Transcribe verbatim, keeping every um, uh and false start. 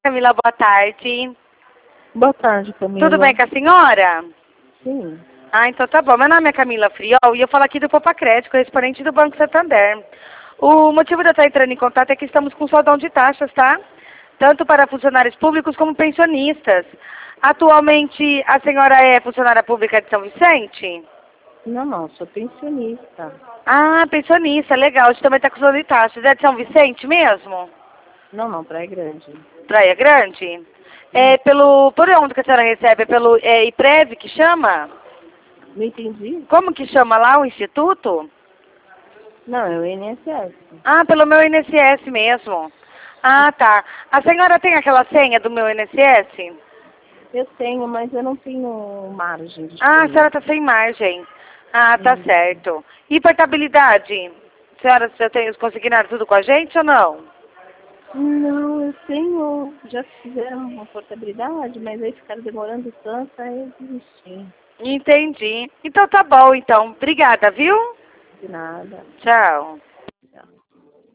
Camila, boa tarde. Boa tarde, Camila. Tudo bem com a senhora? Sim. Ah, então tá bom. Meu nome é Camila Friol e eu falo aqui do Poupa Crédito, correspondente do Banco Santander. O motivo de eu estar entrando em contato é que estamos com soldão de taxas, tá? Tanto para funcionários públicos como pensionistas. Atualmente, a senhora é funcionária pública de São Vicente? Não, não, sou pensionista. Ah, pensionista, legal. Você também está com soldão de taxas. É de São Vicente mesmo? Não, não, Praia Grande. Praia Grande? É pelo... Por onde que a senhora recebe? É pelo é, IPREV que chama? Não entendi? Como que chama lá o instituto? Não, é o I N S S. Ah, pelo meu I N S S mesmo. Ah, tá. A senhora tem aquela senha do meu I N S S? Eu tenho, mas eu não tenho margem de Ah, a escolha. senhora tá sem margem. Ah, tá Hum. certo. E portabilidade? A senhora já tem, conseguiram tudo com a gente ou não? Não, eu tenho. Já fizeram uma portabilidade, mas aí ficaram demorando tanto, aí eu desisti. Entendi. Então tá bom, então. Obrigada, viu? De nada. Tchau.